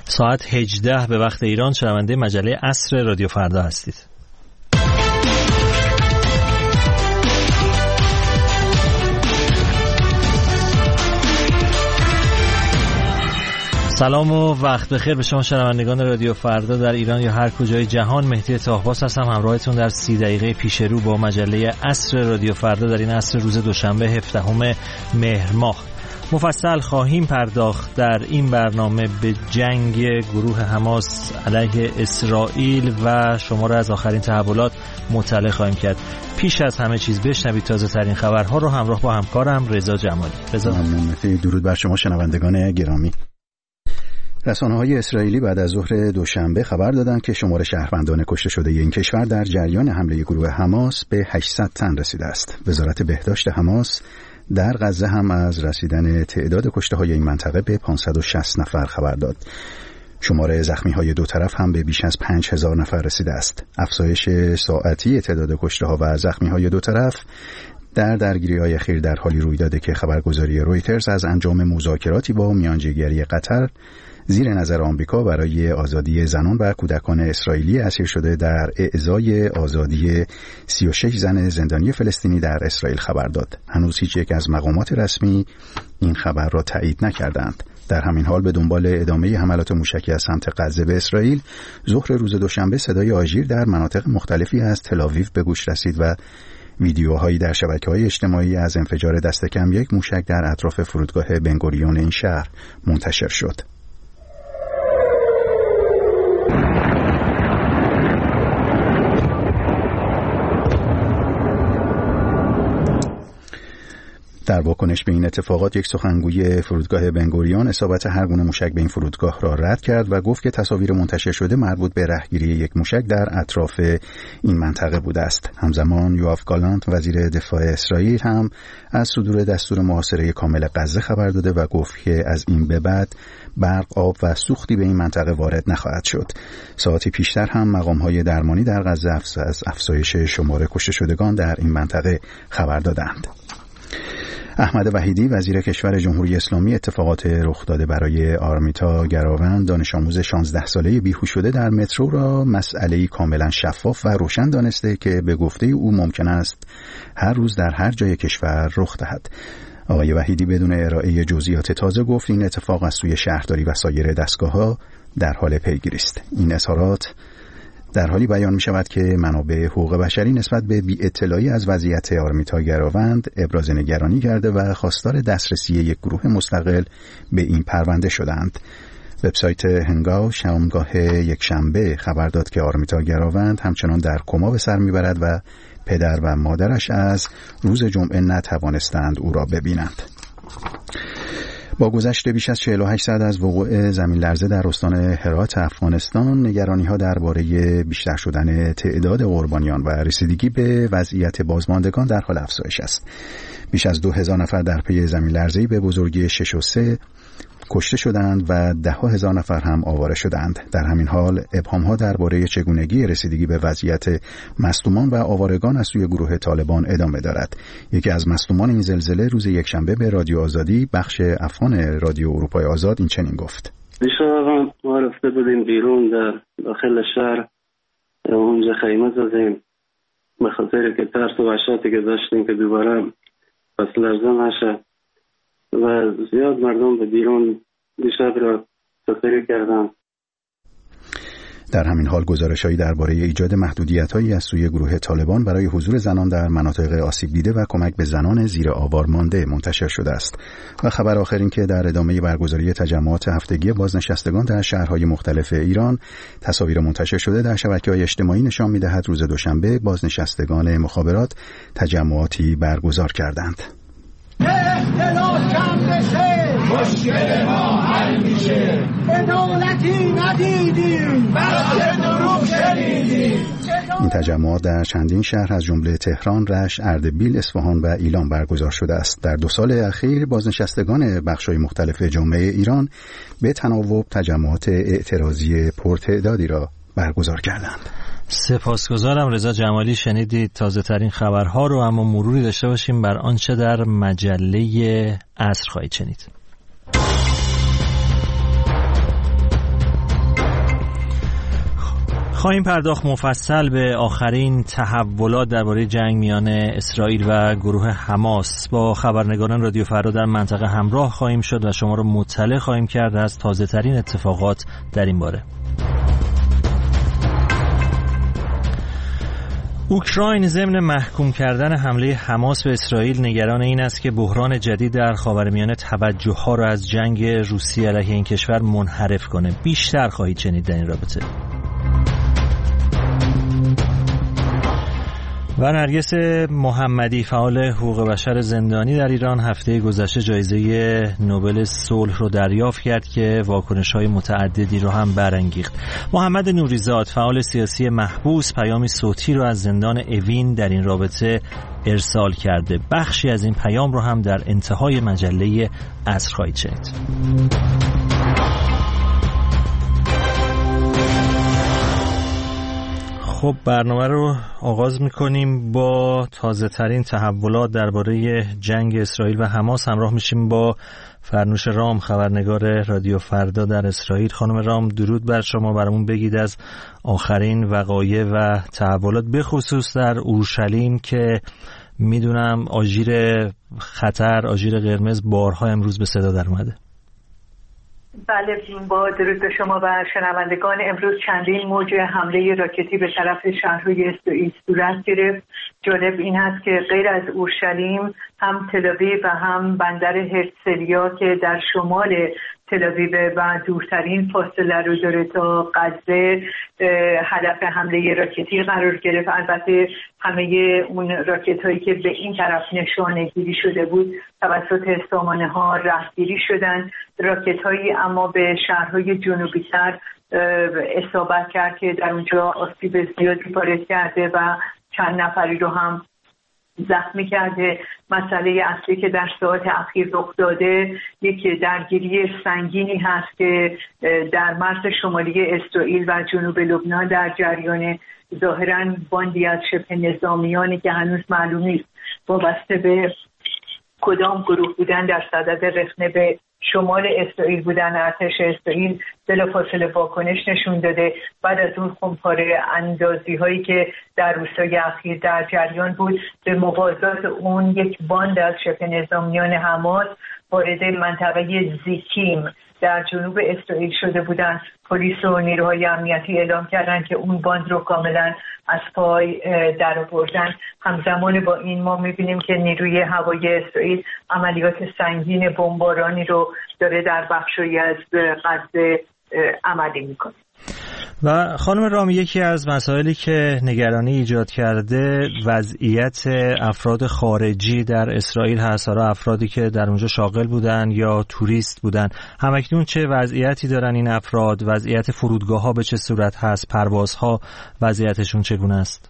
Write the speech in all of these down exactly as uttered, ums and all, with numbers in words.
ساعت هجده به وقت ایران شنونده مجله عصر رادیو فردا هستید. سلام و وقت بخیر به شما شنوندگان رادیو فردا در ایران یا هر کجای جهان. مهدی طاهباس هستم همراهتون در سی دقیقه پیش رو با مجله عصر رادیو فردا در این عصر روز دوشنبه هفدهم مهر ماه. مفصل خواهیم پرداخت در این برنامه به جنگ گروه حماس علیه اسرائیل و شما را از آخرین تحولات مطلع خواهیم کرد. پیش از همه چیز بشنوید تازه ترین خبرها رو همراه با همکارم رضا جمالی. رضا ممنون. درود بر شما شنوندگان گرامی. رسانه‌های اسرائیلی بعد از ظهر دوشنبه خبر دادند که شمار شهروندان کشته شده این کشور در جریان حمله گروه حماس به هشتصد تن رسیده است. وزارت بهداشت حماس در غزه هم از رسیدن تعداد کشته‌های این منطقه به پانصد و شصت نفر خبر داد. شمار زخمی‌های دو طرف هم به بیش از پنج هزار نفر رسیده است. افزایش ساعتی تعداد کشته‌ها و زخمی‌های دو طرف در درگیری‌های اخیر در حالی روی داده که خبرگزاری رویترز از انجام مذاکراتی با میانجیگری قطر زیر نظر آمریکا برای آزادی زنان و کودکان اسرائیلی اسیر شده در اعزای آزادی سی و شش زن زندانی فلسطینی در اسرائیل خبر داد. هنوز هیچ یک از مقامات رسمی این خبر را تایید نکردند. در همین حال به دنبال ادامه حملات موشکی از سمت غزه به اسرائیل، ظهر روز دوشنبه صدای آژیر در مناطق مختلفی از تل‌آویو به گوش رسید و ویدیوهایی در شبکه‌های اجتماعی از انفجار دست کم یک موشک در اطراف فرودگاه بنگوریون این شهر منتشر شد. در واکنش به این اتفاقات یک سخنگوی فرودگاه بنگوریون اصابت هر گونه موشک به این فرودگاه را رد کرد و گفت که تصاویر منتشر شده مربوط به رهگیری یک موشک در اطراف این منطقه بوده است. همزمان یوآف گالانت وزیر دفاع اسرائیل هم از صدور دستور محاصره کامل غزه خبر داده و گفت که از این به بعد برق، آب و سوختی به این منطقه وارد نخواهد شد. ساعتی پیشتر هم مقام‌های درمانی در غزه از افزایش شمار کشته شدگان در این منطقه خبر دادند. احمد وحیدی وزیر کشور جمهوری اسلامی اتفاقات رخ داده برای آرمیتا گراوند دانش آموز شانزده ساله بیهوش شده در مترو را مسئله‌ای کاملا شفاف و روشن دانسته که به گفته او ممکن است هر روز در هر جای کشور رخ دهد. آقای وحیدی بدون ارائه جزئیات تازه گفت این اتفاق از سوی شهرداری و سایر دستگاه‌ها در حال پیگیری است. این اظهارات در حالی بیان می شود که منابع حقوق بشری نسبت به بی اطلاعی از وضعیت آرمیتا گراوند ابراز نگرانی کرده و خواستار دسترسی یک گروه مستقل به این پرونده شدند. وبسایت هنگاو شامگاه یکشنبه خبر داد که آرمیتا گراوند همچنان در کما به سر میبرد و پدر و مادرش از روز جمعه نتوانستند او را ببینند. با گذشت بیش از چهل و هشت ساعت از وقوع زمین لرزه در استان هرات افغانستان، نگرانی‌ها درباره بیشتر شدن تعداد قربانیان و رسیدگی به وضعیت بازماندگان در حال افزایش است. بیش از دو هزار نفر در پی زمین لرزه‌ای به بزرگی شش و سه کشته شدند و ده ها هزار نفر هم آواره شدند. در همین حال ابهام‌ها درباره چگونگی رسیدگی به وضعیت مصدومان و آوارگان از سوی گروه طالبان ادامه دارد. یکی از مصدومان این زلزله روز یکشنبه به رادیو آزادی بخش افغان رادیو اروپای آزاد این چنین گفت: دیشب ما رفته بودیم بیرون در داخل شهر، اونجا خیمه زدیم به خاطر که ترس و وحشتی که داشتیم که دوباره پس لرزه نشه و زیاد مردم به بیرون دیشب را سفری کردن. در همین حال گزارش‌هایی درباره ایجاد محدودیت‌هایی از سوی گروه طالبان برای حضور زنان در مناطق آسیب دیده و کمک به زنان زیر آوار مانده منتشر شده است. و خبر آخر این که در ادامه برگزاری تجمعات هفتگی بازنشستگان در شهرهای مختلف ایران، تصاویر منتشر شده در شبکه‌های اجتماعی نشان می‌دهد روز دوشنبه بازنشستگان مخابرات تجمعاتی برگزار کردند. اختلاف کم بشه مشکل ما حل میشه، عدالتی ندیدیم بس دروغ شنیدیم. این تجمعات در چندین شهر از جمله تهران، رشت، اردبیل، اصفهان و ایلام برگزار شده است. در دو سال اخیر بازنشستگان بخش‌های مختلف جامعه ایران به تناوب تجمعات اعتراضی پرتعدادی را برگزار کردند. سپاسگزارم رضا جمالی. شنیدید تازه ترین خبرها رو، اما مروری داشته باشیم بر آنچه در مجله عصر خواهید شنید. خواهیم پرداخت مفصل به آخرین تحولات درباره جنگ میان اسرائیل و گروه حماس. با خبرنگاران رادیو فردا در منطقه همراه خواهیم شد و شما را مطلع خواهیم کرد از تازه ترین اتفاقات در این باره. اوکراین ضمن محکوم کردن حمله حماس به اسرائیل نگران این است که بحران جدید در خاورمیانه توجه‌ها را از جنگ روسیه علیه این کشور منحرف کنه. بیشتر خواهید شنید در این رابطه. و نرگس محمدی فعال حقوق بشر زندانی در ایران هفته گذشته جایزه نوبل صلح رو دریافت کرد که واکنش‌های متعددی رو هم برانگیخت. محمد نوریزاد فعال سیاسی محبوس پیامی صوتی رو از زندان اوین در این رابطه ارسال کرده. بخشی از این پیام رو هم در انتهای مجله عصر خواهید شنید. خب برنامه رو آغاز می‌کنیم با تازه ترین تحولات درباره جنگ اسرائیل و حماس. همراه میشیم با فرنوش رام، خبرنگار رادیو فردا در اسرائیل. خانم رام، درود بر شما. برامون بگید از آخرین وقایع و تحولات، به خصوص در اورشلیم که میدونم آژیر خطر، آژیر قرمز بارها امروز به صدا در اومده. بله، با درود به شما و شنوندگان. امروز چندین موج حمله راکتی به طرف شهرهای اسرائیل صورت گرفت. جالب این هست که غیر از اورشلیم هم تل‌آویو و هم بندر هرتزلیا که در شمال تل‌آویو و دورترین فاصله رو داره تا غزه هدف حمله راکتی قرار گرفت. البته همه اون راکت هایی که به این طرف نشانه گیری شده بود توسط سامانه ها رهگیری شدن. راکت هایی اما به شهرهای جنوبی تر اصابت کرد که در اونجا آسیب زیادی وارد کرده و چند نفری رو هم زخمی کرده. مسئله اصلی که در ساعات اخیر رخ داده یک درگیری سنگینی هست که در مرز شمالی اسرائیل و جنوب لبنان در جریان. ظاهراً باندی از شبه نظامیانی که هنوز معلوم نیست وابسته به کدام گروه بودن در صدد رخنه به شمال اسرائیل بودن. ارتش اسرائیل بلافاصله واکنش نشون داده بعد از اون خمپاره اندازی هایی که در روزهای اخیر در جریان بود. به موازات اون یک باند از شبه نظامیان حماس وارد منطقه زیکیم در جنوب اسرائیل شده بودند. پلیس و نیروهای امنیتی اعلام کردند که اون باند رو کاملا از پای در آوردن. همزمان با این ما می‌بینیم که نیروی هوایی اسرائیل عملیات سنگین بمبارانی رو داره در بخشی از غزه عملی می‌کنه. و خانم رامی، یکی از مسائلی که نگرانی ایجاد کرده وضعیت افراد خارجی در اسرائیل هست، حالا افرادی که در اونجا شاغل بودن یا توریست بودن. همکنون چه وضعیتی دارن این افراد؟ وضعیت فرودگاه‌ها به چه صورت هست؟ پروازها وضعیتشون چگونه است؟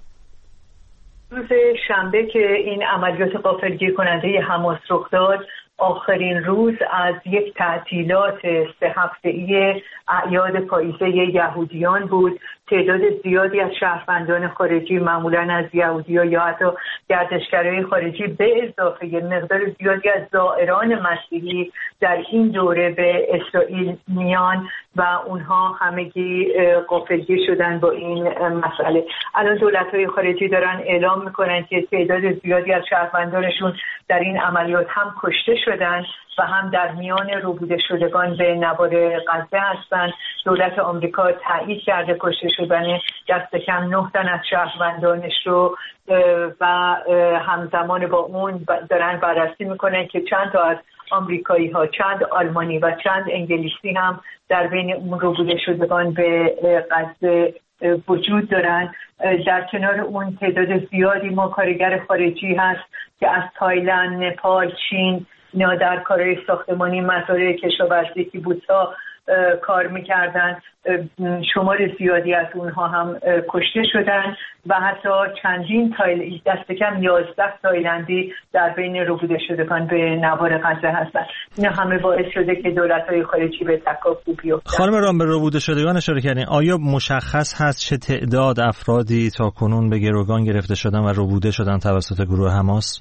روز شنبه که این عملیات غافلگیر کننده حماس رخ داد، آخرین روز از یک تعطیلات سه هفته‌ای اعیاد پاییزه یهودیان بود. تعداد زیادی از شهروندان خارجی، معمولاً از یهودی‌ها یا حتی گردشگرای خارجی، به اضافه مقدار زیادی از زائران مسیحی در این دوره به اسرائیل میان و اونها همگی غافلگیر شدن با این مسئله. الان دولت‌های خارجی دارن اعلام میکنن که تعداد زیادی از شهروندانشون در این عملیات هم کشته شدن و هم در میان روبوده شدگان به نوار غزه هستند. دولت آمریکا تایید کرده کشته شدن دست کم نه تن از شهروندانش رو و همزمان با اون دارن بررسی میکنن که چند تا از آمریکایی ها، چند آلمانی و چند انگلیسی هم در بین اون روبوده شدگان به غزه وجود دارن. در کنار اون تعداد زیادی ما کارگر خارجی هست که از تایلند، نپال، چین اینا در کارهای ساختمانی، مزارع کشاورزی، کیبوتس‌ها کار میکردن. شمار زیادی از اونها هم کشته شدن و حتی چندین تایل دست کم یازده تایلندی در بین روبوده شدگان به نوار غزه هستن. اینا همه باعث شده که دولت‌های خارجی به تکاپو بیفتن. خانم رام، به روبوده شدگان اشاره کردین. آیا مشخص هست چه تعداد افرادی تا کنون به گروگان گرفته شدن و روبوده شدن توسط گروه حماس؟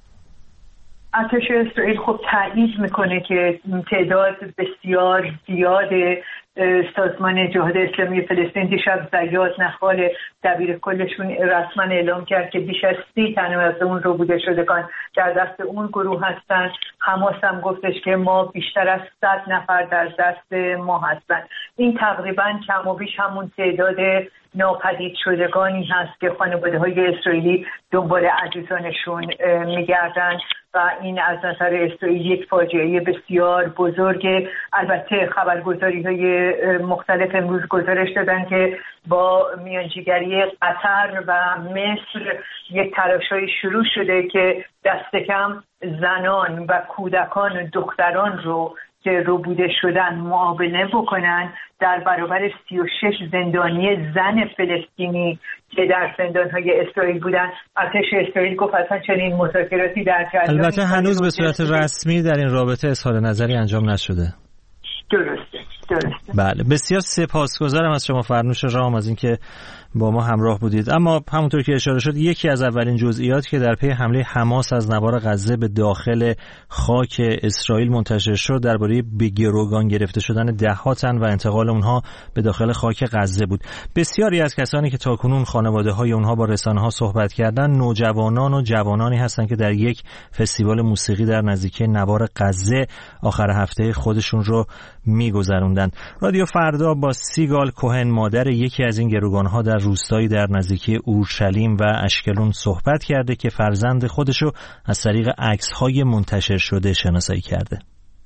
ارتش اسرائیل خب تایید میکنه که تعداد بسیار زیاده سازمان جهاد اسلامی فلسطین دیشب زیاد نخال دبیر کلشون رسما اعلام کرد که بیش از سی تن از اون رو بوده شدگان در دست اون گروه هستن. حماس هم گفتش که ما بیشتر از صد نفر در دست ما هستن. این تقریبا کم و بیش همون تعداد ناپدید شدگانی هست که خانواده های اسرائیلی دنبال عزیزانشون میگردن و این از نظر اسرائیل یک فاجعه بسیار بزرگه. البته خبرگزاری های مختلف امروز گزارش دادن که با میانجیگری قطر و مصر یک تلاش‌های شروع شده که دست کم زنان و کودکان و دختران رو که رو بوده شدن معامله بکنن در برابر سی و شش زندانی زن فلسطینی که در زندان‌های اسرائیل بودن. ارتش اسرائیل گفت اصلا چنین مذاکراتی در جریان. البته هنوز به صورت رسمی در این رابطه اظهار نظری انجام نشده. درسته درسته. بله، بسیار سپاسگزارم از شما فرنوش رام از اینکه با ما همراه بودید. اما همونطور که اشاره شد یکی از اولین جزئیاتی که در پی حمله حماس از نوار غزه به داخل خاک اسرائیل منتشر شد درباره به گروگان گرفته شدن ده‌ها تن و انتقال اونها به داخل خاک غزه بود. بسیاری از کسانی که تاکنون خانواده‌های اونها با رسانه‌ها صحبت کردن نوجوانان و جوانانی هستند که در یک فستیوال موسیقی در نزدیکی نوار غزه آخر هفته خودشون رو می‌گذروندن. رادیو فردا با سیگال کوهن مادر یکی از این گروگان‌ها در روستایی در نزدیکی اورشلیم و اشکلون صحبت کرده که فرزند خودشو از طریق عکس‌های منتشر شده شناسایی کرده.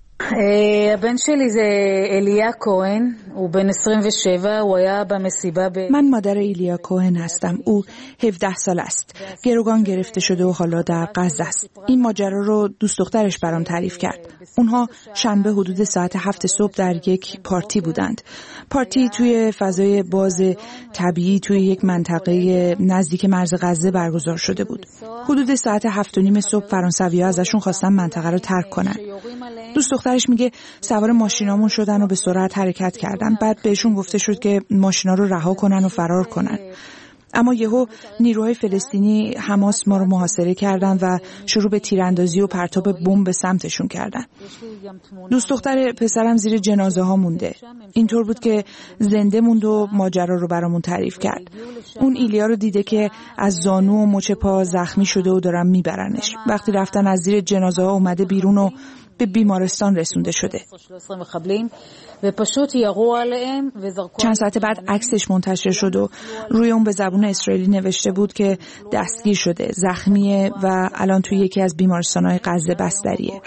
הבן שלי זה אליה כהן, הוא בן עשרים ושבע, הוא היה במסיבה ב... من مادر ایلیا کوهن هستم. او هفده سال است. گروگان گرفته شده و حالا در غزه است. این ماجرا رو دوست دخترش برام تعریف کرد. اونها شنبه حدود ساعت هفت صبح در یک پارتی بودند. پارتی توی فضای باز طبیعی توی یک منطقه نزدیک مرز غزه برگزار شده بود. حدود ساعت هفت و نیم صبح فرانسوی‌ها ازشون خواستن منطقه رو ترک کنن. دوست دخترش میگه سوار ماشینامون شدن و به سرعت حرکت کردن. بعد بهشون گفته شد که ماشینا رو رها کنن و فرار کنن. اما یهو نیروهای فلسطینی حماس ما رو محاصره کردن و شروع به تیراندازی و پرتاب بمب به سمتشون کردن. دوست دختر پسرم زیر جنازه ها مونده. اینطور بود که زنده موند و ماجرا رو برامون تعریف کرد. اون ایلیا رو دیده که از زانو و مچ پا زخمی شده و دارن میبرنش. وقتی رفتن از زیر جنازه ها اومده بیرون و به بیمارستان رسونده شده. چند ساعت بعد عکسش منتشر شد و روی اون به زبان اسرائیلی نوشته بود که دستگیر شده، زخمیه و الان توی یکی از بیمارستان‌های غزه بستریه.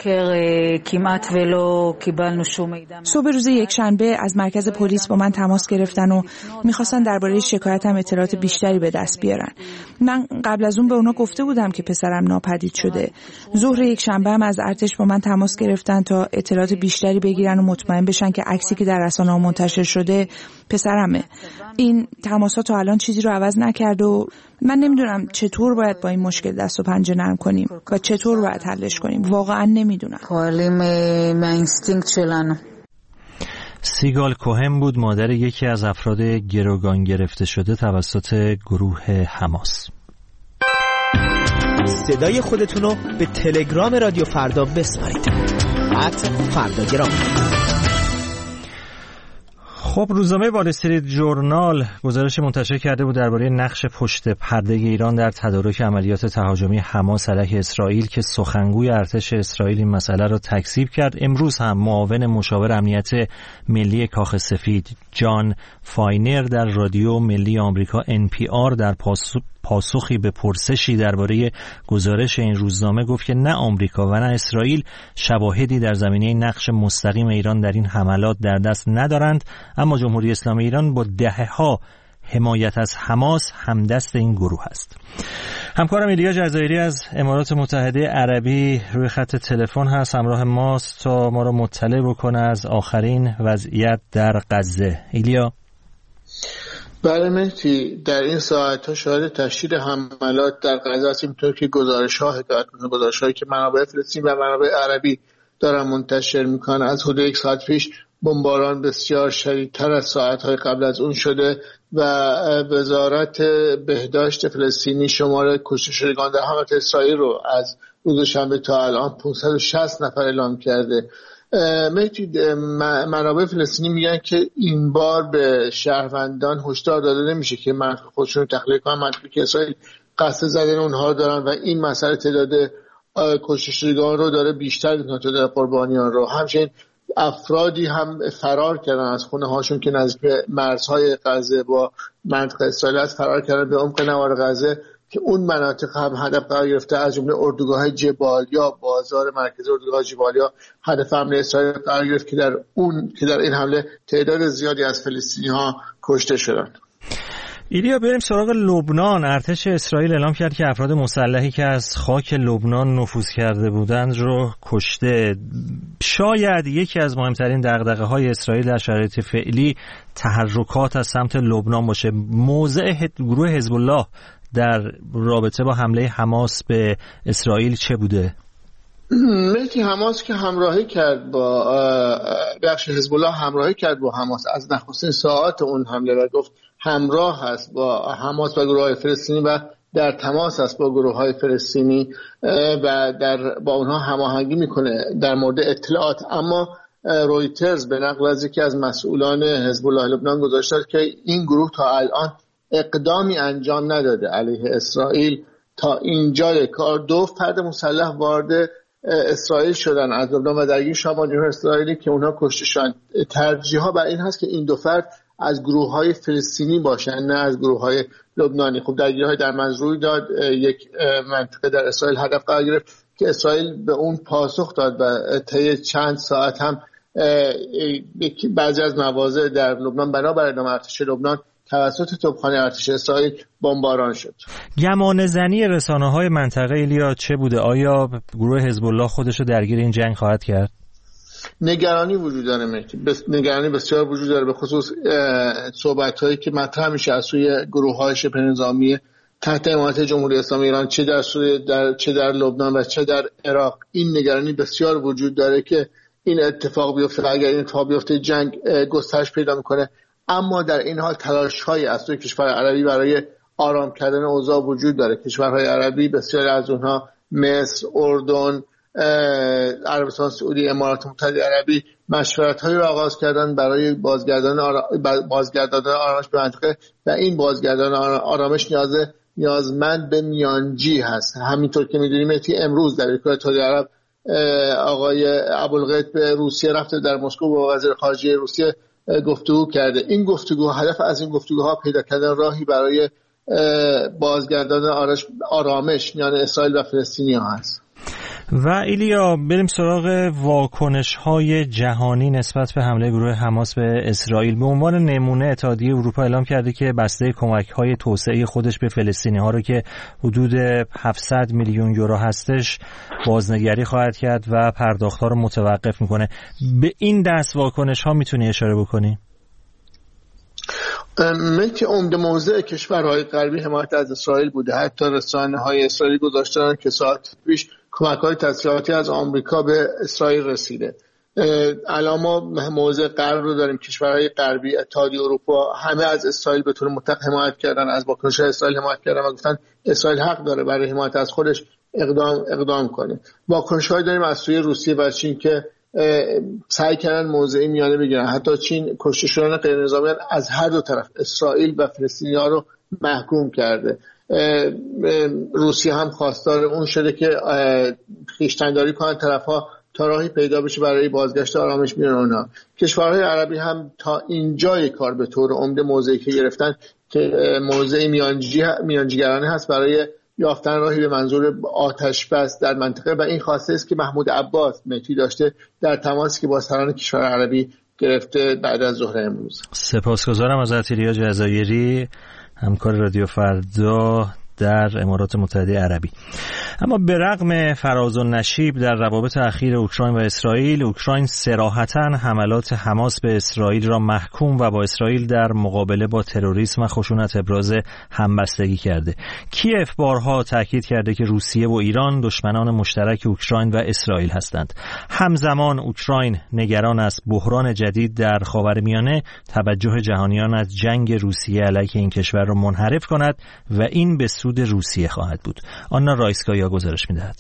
صبح روز یکشنبه از مرکز پلیس با من تماس گرفتن و میخواستن درباره شکایتم اطلاعات بیشتری به دست بیارن. من قبل از اون به اونا گفته بودم که پسرم ناپدید شده. ظهر یکشنبه هم از ارتش با من تماس گرفتن تا اطلاعات بیشتری بگیرن و مطمئن بشن که عکسی که در رسانه‌ها منتشر شده پسرمه. این تماسات تا الان چیزی رو عوض نکرد و من نمیدونم چطور باید با این مشکل دست و پنجه نرم کنیم و چطور باید حلش کنیم. واقعا نمیدونم. سیگال کوهن بود مادر یکی از افراد گروگان گرفته شده توسط گروه حماس. صدای خودتون رو به تلگرام رادیو فردا بسپارید. ات فرداگرام. خب روزنامه وال استریت ژورنال گزارش منتشر کرده بود درباره نقش پشت پرده ایران در تدارک عملیات تهاجمی حماس علیه اسرائیل که سخنگوی ارتش اسرائیل این مسئله را تکذیب کرد. امروز هم معاون مشاور امنیت ملی کاخ سفید جان فاینر در رادیو ملی آمریکا ان پی آر در پاسخی به پرسشی درباره گزارش این روزنامه گفت که نه آمریکا و نه اسرائیل شواهدی در زمینه نقش مستقیم ایران در این حملات در دست ندارند، اما جمهوری اسلامی ایران با دهه‌ها حمایت از حماس همدست این گروه است. همکارم ایلیا جزایری از امارات متحده عربی روی خط تلفن هست، همراه ماست تا ما را مطلع بکنه از آخرین وضعیت در غزه. ایلیا. بله مهدی، در این ساعت ها شاهد تشدید حملات در غزه هستیم، اینطور که گزارش ها هدایت میکنه، گزارش هایی که منابع فلسطین و منابع عربی دارن منتشر میکنن. از حدود یک ساعت پیش بمباران بسیار شدیدتر از ساعت های قبل از اون شده و وزارت بهداشت فلسطینی شمار کشته شدگان در حملات اسرائیل رو از روز شنبه تا الان پانصد و شصت نفر اعلام کرده. منابع فلسطینی میگن که این بار به شهروندان هشدار داده نمیشه که منطقه خودشون تخلیه کنن، منطقه که اسرائیل قصد زدن اونها دارن و این مسئله تعداد کشته شدگان رو داره بیشتر میکنه، تعداد قربانیان رو. همچنین افرادی هم فرار کردن از خونه هاشون که نزدیک مرزهای غزه با منطقه اسرائیل است، فرار کردن به عمق نوار غزه که اون مناطق هم هدف قرار گرفته، از جمله اردوگاه جبالیا، بازار مرکزی اردوگاه جبالیا هدف حمله اسرائیل قرار گرفت که در اون که در این حمله تعداد زیادی از فلسطینی‌ها کشته شدند. ایلیا بریم سراغ لبنان. ارتش اسرائیل اعلام کرد که افراد مسلحی که از خاک لبنان نفوذ کرده بودند رو کشته. شاید یکی از مهمترین دغدغه‌های اسرائیل در شرایط فعلی تحرکات از سمت لبنان باشه. موضع گروه حزب الله در رابطه با حمله حماس به اسرائیل چه بوده؟ ملکی حماس که همراهی کرد با بخش حزب الله همراهی کرد با حماس از نخستین ساعات اون حمله و گفت همراه هست با حماس و گروه‌های فلسطینی و در تماس است با گروه‌های فلسطینی و در با اونها هماهنگی میکنه در مورد اطلاعات. اما رویترز به نقل از یکی از مسئولان حزب الله لبنان گزارش داد که این گروه تا الان اقدامی انجام نداده علیه اسرائیل. تا اینجای کار دو فرد مسلح وارد اسرائیل شدن از لبنان و درگیر شدن جمهوری اسرائیلی که اونها کشته شدن. ترجیحا بر این هست که این دو فرد از گروه‌های فلسطینی باشن نه از گروه‌های لبنانی. خب درگیری‌های در منز روی داد، یک منطقه در اسرائیل هدف قرار گرفت که اسرائیل به اون پاسخ داد و طی چند ساعت هم بعضی از مواضع در لبنان بنابر اعلام ارتش لبنان توسط توپخانه ارتش اسرائیل بمباران شد. گمان زنی رسانه‌های منطقه ایلیا چه بوده؟ آیا گروه حزب الله خودش رو درگیر این جنگ خواهد کرد؟ نگرانی وجود داره مهدی، بس نگرانی بسیار وجود داره، به خصوص صحبت‌هایی که مطرح میشه از سوی گروه‌های شبه نظامی تحت حمایت جمهوری اسلامی ایران، چه در سوریه در چه در لبنان و چه در عراق. این نگرانی بسیار وجود داره که این اتفاق بیفته. اگر این اتفاق بیفته جنگ گسترش پیدا میکنه. اما در این حال تلاش‌های از سوی کشورهای عربی برای آرام کردن اوضاع وجود داره. کشورهای عربی بسیاری از اونها مصر، اردن، عربستان سعودی، امارات متحده عربی مشورت‌هایی را آغاز کردن برای بازگرداندن آرا... بازگرداندن آرامش به منطقه و این بازگرداندن آرامش نیاز نیازمند به میانجی هست. همینطور که می‌دونیم امروز در اتحادیه عرب آقای ابوالغیث به روسیه رفته، در مسکو با وزیر خارجه روسیه گفتگو کرده. این گفتگو هدف از این گفتگوها پیدا کردن راهی برای بازگرداندن آرامش میان اسرائیل و فلسطینی‌ها هست. و ایلیا بریم سراغ واکنش‌های جهانی نسبت به حمله گروه حماس به اسرائیل. به عنوان نمونه اتحادیه اروپا اعلام کرده که بسته کمک‌های توسعه خودش به فلسطینی‌ها رو که حدود هفتصد میلیون یورو هستش بازنگری خواهد کرد و پرداخت‌ها رو متوقف می‌کنه. به این دست واکنش‌ها می‌تونی اشاره بکنی؟ من که عمده موضع کشورهای غربی حمایت از اسرائیل بوده. حتی رسانه‌های اسرائیلی گذاشتن که ساعت پیش کمک‌های تسلیحاتی از آمریکا به اسرائیل رسیده. الان ما موضع غرب رو داریم. کشورهای غربی، اتحادیه اروپا همه از اسرائیل به طور مطلق حمایت کردن، از واکنش اسرائیل حمایت کردن و گفتن اسرائیل حق داره برای حمایت از خودش اقدام اقدام کنه. واکنش‌هایی داریم از سوی روسیه و چین که سعی کردن موضعی میانه بگیرن. حتی چین کشته شدن غیر نظامیان از هر دو طرف اسرائیل و فلسطینی‌ها رو محکوم کرده. روسیه هم خواستار اون شده که خویشتن‌داری کنن طرف‌ها تا راهی پیدا بشه برای بازگشت آرامش میان اونها. کشورهای عربی هم تا اینجای کار به طور عمده موضعی که گرفتن که موضع میانجی میانجیگرانه هست برای یافتن راهی به منظور آتش بس در منطقه و این خواسته است که محمود عباس مهدی داشته در تماسی که با سران کشور عربی گرفته بعد از ظهر امروز. سپاسگزارم از ایلیا جزایری، همکار رادیو فردا در امارات متحده عربی. اما به رغم فراز و نشیب در روابط اخیر اوکراین و اسرائیل، اوکراین صراحتاً حملات حماس به اسرائیل را محکوم و با اسرائیل در مقابله با تروریسم و خشونت ابراز همبستگی کرده. کیف بارها تاکید کرده که روسیه و ایران دشمنان مشترک اوکراین و اسرائیل هستند. همزمان اوکراین نگران است بحران جدید در خاورمیانه توجه جهانیان از جنگ روسیه علیه این کشور را منحرف کند و این به سود روسیه خواهد بود. آنا رایسکایا گزارش می‌دهد.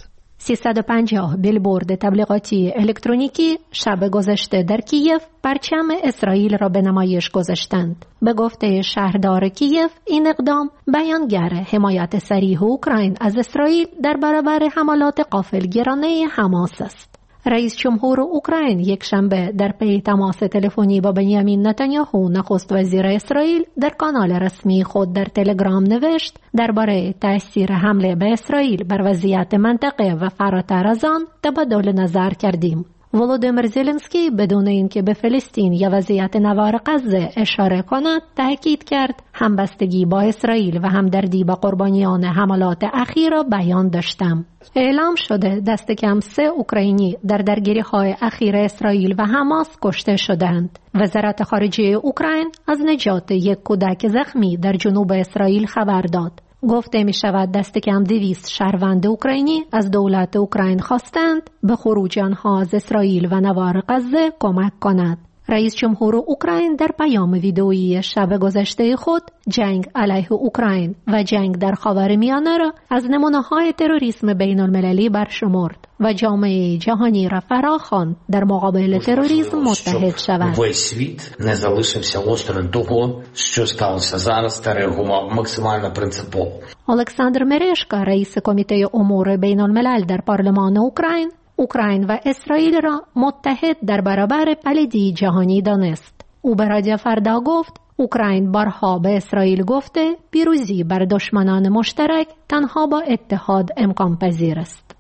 سیصد و پنجاه بیلبورد تبلیغاتی الکترونیکی شب گذشته در کیف پرچم اسرائیل را به نمایش گذاشتند. به گفته شهردار کیف این اقدام بیانگر حمایت صریح اوکراین از اسرائیل در برابر حملات غافلگیرانه حماس است. رئیس جمهور اوکراین یک شنبه در پی تماس تلفنی با بنیامین نتانیاهو نخست وزیر اسرائیل در کانال رسمی خود در تلگرام نوشت درباره تأثیر حمله به اسرائیل بر وضعیت منطقه و فراتر از آن تبادل نظر کردیم. ولودیمیر زلنسکی بدون اینکه به فلسطین یا وضعیت نوار غزه اشاره کند تاکید کرد همبستگی با اسرائیل و همدردی با قربانیان حملات اخیر را بیان داشتم. اعلام شده دست کم سه اوکراینی در درگیری‌های اخیر اسرائیل و حماس کشته شدند. وزارت خارجه اوکراین از نجات یک کودک زخمی در جنوب اسرائیل خبر داد. گفته می شود دست کم دویست شهروند اوکراینی از دولت اوکراین خواستند به خروج آنها از اسرائیل و نوار غزه کمک کند. رئیس جمهور اوکراین در پیام ویدئویی شب گذشته خود جنگ علیه اوکراین و جنگ در خاورمیانه را از نمونه‌های تروریسم بین‌المللی برشمرد و جامعه جهانی را فراخواند در مقابل تروریسم متحد شود. Весь світ не залишився осторонь того, що сталося зараз, та реагував максимально принципово. الکساندر مرشکا رئیس کمیته امور بین‌الملل در پارلمان اوکراین اوکراین و اسرائیل را متحد در برابر پلیدی جهانی دانست. او به رادیو فردا گفت اوکراین بارها به اسرائیل گفته پیروزی بر دشمنان مشترک تنها با اتحاد امکان پذیر است.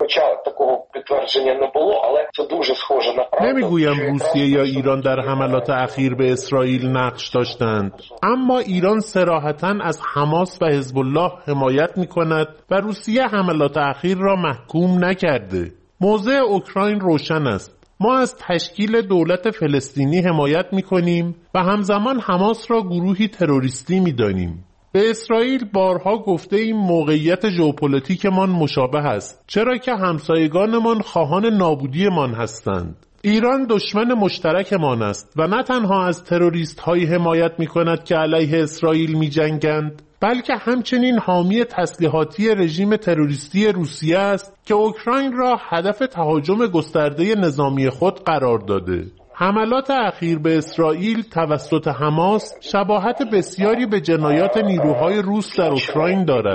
نمیگویم روسیه یا ایران در حملات اخیر به اسرائیل نقش داشتند، اما ایران صراحتاً از حماس و حزب الله حمایت می‌کند و روسیه حملات اخیر را محکوم نکرده. موضع اوکراین روشن است. ما از تشکیل دولت فلسطینی حمایت می‌کنیم و همزمان حماس را گروهی تروریستی می‌دانیم. به اسرائیل بارها گفته این موقعیت ژئوپلیتیکمان مشابه است، چرا که همسایگانمان خواهان نابودیمان هستند. ایران دشمن مشترکمان است و نه تنها از تروریست‌هایی حمایت می‌کند که علیه اسرائیل می‌جنگند، بلکه همچنین حامی تسلیحاتی رژیم تروریستی روسیه است که اوکراین را هدف تهاجم گسترده نظامی خود قرار داده. حملات اخیر به اسرائیل توسط حماس شباهت بسیاری به جنایات نیروهای روس در اوکراین دارد.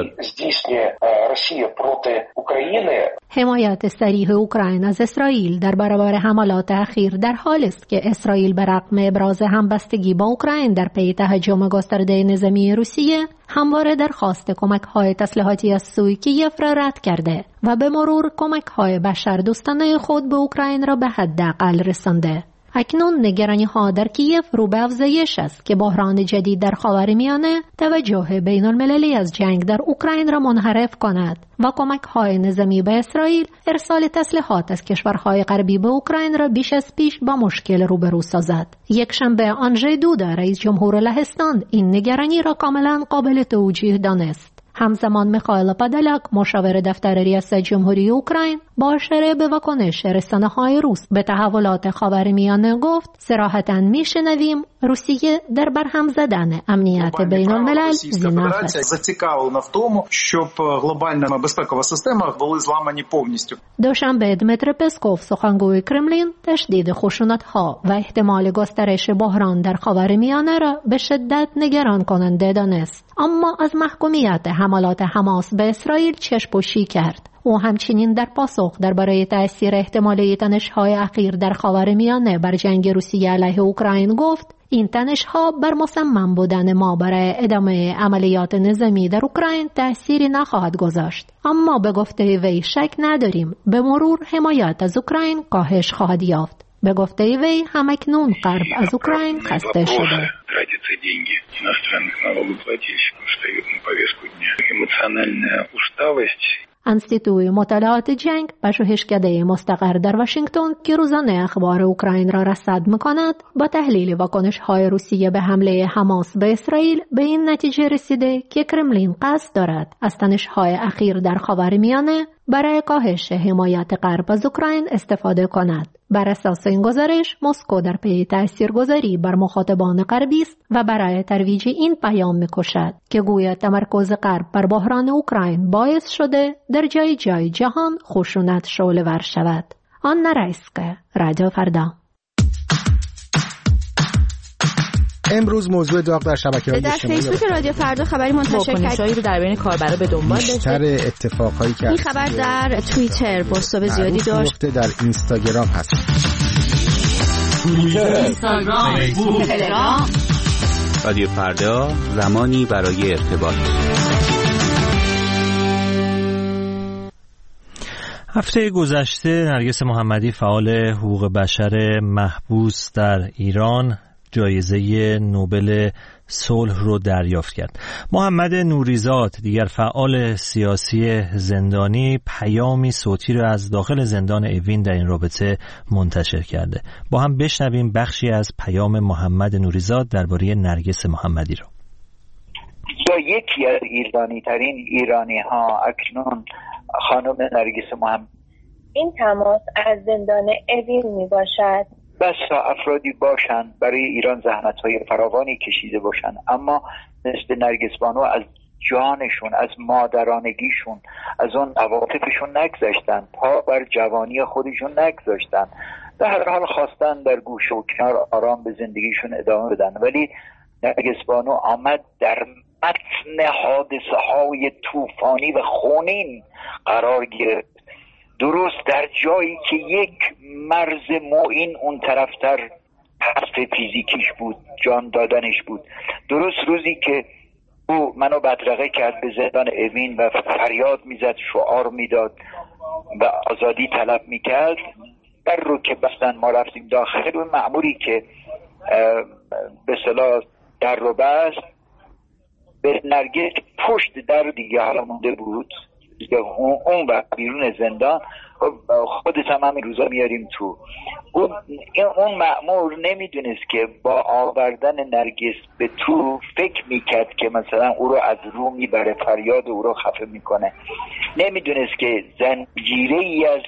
حمایت صریح اوکراین از اسرائیل در برابر حملات اخیر در حالی است که اسرائیل به رغم ابراز همبستگی با اوکراین در پی تهاجم گسترده نظامی روسیه همواره درخواست کمک‌های تسلیحاتی از سوی کیف را رد کرده و به مرور کمک‌های بشردوستانه خود به اوکراین را به حداقل رسانده. اکنون نگرانی‌ها در کیف رو به افزایش است که بحران جدید در خاورمیانه توجه بین‌المللی از جنگ در اوکراین را منحرف کند و کمک‌های نظامی به اسرائیل ارسال تسلیحات از کشورهای غربی به اوکراین را بیش از پیش با مشکل روبرو سازد. یک شنبه آنژی دودا رئیس جمهور لهستان این نگرانی را کاملا قابل توجیه دانست. همزمان میخائیل پادالاک مشاور دفتر ریاست جمهوری اوکراین با اشاره به واکنش رسانه‌های روس به تحولات خاورمیانه گفت صراحتاً میشنویم روسیه در برهم زدن امنیت بین‌الملل زینف است. зацікавлена в тому, щоб глобальна безпекова система були зламані повністю. دوشنبه دمیتری پسکوف سخنگوی کرملین تشدید خشونت‌ها و احتمال گسترش بحران در خاورمیانه را به شدت نگران کننده دانست، اما از محکومیت حملات حماس به اسرائیل چشم‌پوشی کرد. او همچنین در پاسخ درباره تأثیر احتمالی تنش‌های اخیر در خاورمیانه بر جنگ روسیه علیه اوکراین گفت این تنش‌ها بر مصمم بودن ما برای ادامه عملیات نظامی در اوکراین تأثیری نخواهد گذاشت، اما به گفته وی شک نداریم به مرور حمایت از اوکراین کاهش خواهد یافت. به گفته وی همکنون غرب از اوکراین خسته شده. انستیتوی مطالعات جنگ پژوهشکده مستقر در واشنگتن که روزانه اخبار اوکراین را رصد می‌کند با تحلیل واکنش‌های روسیه به حمله حماس به اسرائیل به این نتیجه رسیده که کرملین قصد دارد از تنش‌های اخیر در خاورمیانه برای کاهش حمایت غرب از اوکراین استفاده کند. بر اساس این گزارش، مسکو در پی تاثیرگذاری بر مخاطبان غربی است و برای ترویج این پیام می‌کوشد که گویا تمرکز غرب بر بحران اوکراین باعث شده در جای جای جهان خشونت شعله‌ور شود. آن رایسکه، رادیو فردا. امروز موضوع داغ در شبکه‌های اجتماعی در فیسبوک رادیو فردا خبری منتشر کرد. واکنش‌هایی رو در بین کاربرا به دنبال داشت. بیشتر اتفاقایی که این خبر در توییتر پست‌های زیادی داشت. در اینستاگرام هست. توییتر، اینستاگرام، فیسبوک، تلگرام. رادیو فردا، زمانی برای ارتباط. هفته گذشته نرگس محمدی فعال حقوق بشر محبوس در ایران جایزه نوبل صلح رو دریافت کرد. محمد نوریزاد، دیگر فعال سیاسی زندانی، پیامی صوتی رو از داخل زندان اوین در این رابطه منتشر کرده. با هم بشنویم بخشی از پیام محمد نوریزاد درباره نرگس محمدی رو. یا یکی از ایرانی ترین ایرانی ها اکنون خانم نرگس محمدی. این تماس از زندان اوین می باشد. بسا افرادی باشند برای ایران زحمت‌های فراوانی کشیده باشند، اما مثل نرگس بانو از جانشون، از مادرانگیشون، از اون عواطفشون نگذاشتن، پا بر جوانی خودشون نگذاشتن، در هر حال خواستن در گوشه و کنار آرام به زندگیشون ادامه بدن. ولی نرگس بانو آمد در متن حادثه های طوفانی و خونین قرار گرفت، درست در جایی که یک مرز معین اون طرفتر حرف فیزیکیش بود، جان دادنش بود. درست روزی که او منو بدرقه کرد به زندان اوین و فریاد میزد، شعار میداد و آزادی طلب میکرد، در رو که بستن ما رفتیم داخل، اون مأموری که به اصطلاح در رو بست به نرگس پشت در دیگه حالا مونده بود، اون و بیرون زندان. خودت هم همین روزا میاریم تو. اون اون مأمور نمیدونست که با آوردن نرگس به تو فکر میکرد که مثلا او رو از رو میبره، فریاد او رو خفه میکنه. نمیدونست که زنجیره ای از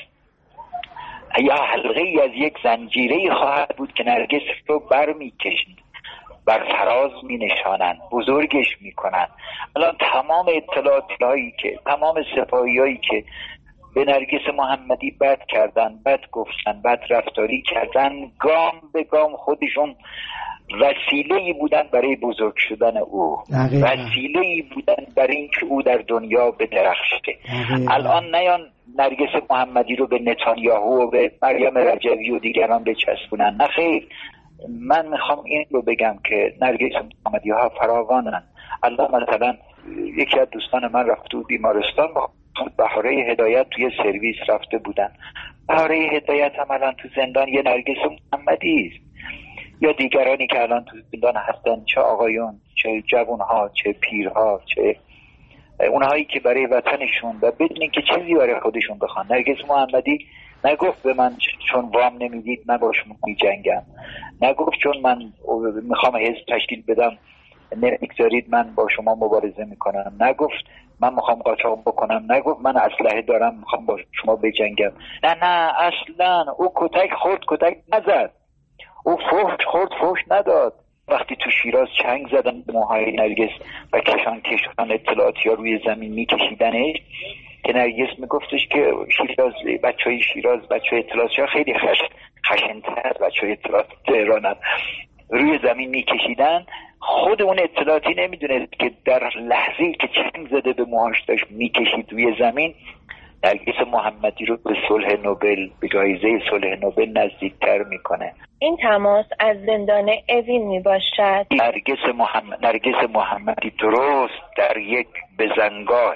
یا حلقه ای از یک زنجیره خواهد بود که نرگس رو بر میکشند، بر فراز می نشانند، بزرگش می کنند. الان تمام اطلاعاتی هایی که تمام سپاهی هایی که به نرگس محمدی بد کردن، بد گفتن، بد رفتاری کردن، گام به گام خودشون وسیله‌ای بودن برای بزرگ شدن او، وسیله‌ای بودن برای اینکه او در دنیا بدرخشه. الان نیان نرگس محمدی رو به نتانیاهو و به مریم رجوی و دیگران بچسبونن، نه خیر. من میخوام این رو بگم که نرگس محمدی ها فراوانن. الان مثلا یکی از دوستان من رفته بود بیمارستان، با بهاره هدایت توی سرویس رفته بودن. بهاره هدایت هم الان تو زندان یه نرگس محمدی است، یا دیگرانی که الان تو زندان هستن، چه آقایون، چه جوانها، چه پیرها، چه اونهایی که برای وطنشون و بدون اینکه چیزی برای خودشون بخوان. نرگس محمدی نگفت به من چون وام نمیدید من با شما میجنگم، نگفت چون من میخوام حزب تشکیل بدم نمیگذارید من با شما مبارزه میکنم، نگفت من میخوام قاچاق بکنم، نگفت من اسلحه دارم میخوام با شما بجنگم. نه نه اصلا او کتک خورد کتک نزد، او فحش خورد فحش نداد. وقتی تو شیراز چنگ زدن به موهای نرگس و کشان کشان اطلاعاتی ها روی زمین میکشیدنش، که نرگس میگفتش که شیراز، بچه های شیراز، بچه های اطلاعاتی ها خیلی خش خشن‌تر از بچه های اطلاعاتی تهرانن، روی زمین میکشیدن. خود اون اطلاعاتی نمیدونه که در لحظه‌ای که چنگ زده به موهاش داشت میکشید روی زمین، نرگس محمدی رو به صلح نوبل، به جایزه صلح نوبل نزدیکتر میکنه. این تماس از زندان اوین میباشد. نرگس محمد نرگس محمدی درست در یک بزنگاه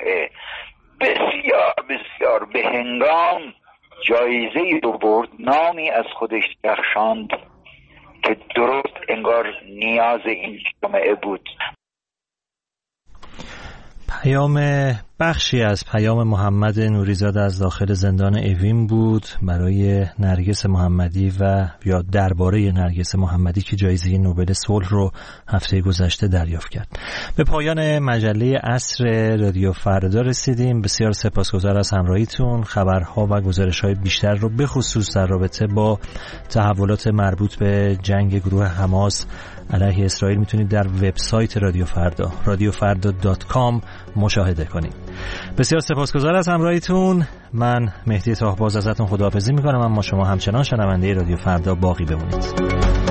بسیار بسیار به هنگام جایزه رو برد، نامی از خودش درخشاند که درست انگار نیاز این جامعه بود. پیام بخشی از پیام محمد نوریزاد از داخل زندان اوین بود برای نرگس محمدی و یا درباره نرگس محمدی که جایزه نوبل صلح رو هفته گذشته دریافت کرد. به پایان مجله عصر رادیو فردا رسیدیم. بسیار سپاسگزار از همراهیتون. خبرها و گزارش‌های بیشتر رو به خصوص در رابطه با تحولات مربوط به جنگ گروه حماس علیه اسرائیل میتونید در وبسایت رادیو فردا رادیو فردا دات کام مشاهده کنید. بسیار سپاسگزار از همراهیتون. من مهدی طاهباز ازتون خداحافظی میکنم، اما شما همچنان شنونده رادیو فردا باقی بمونید.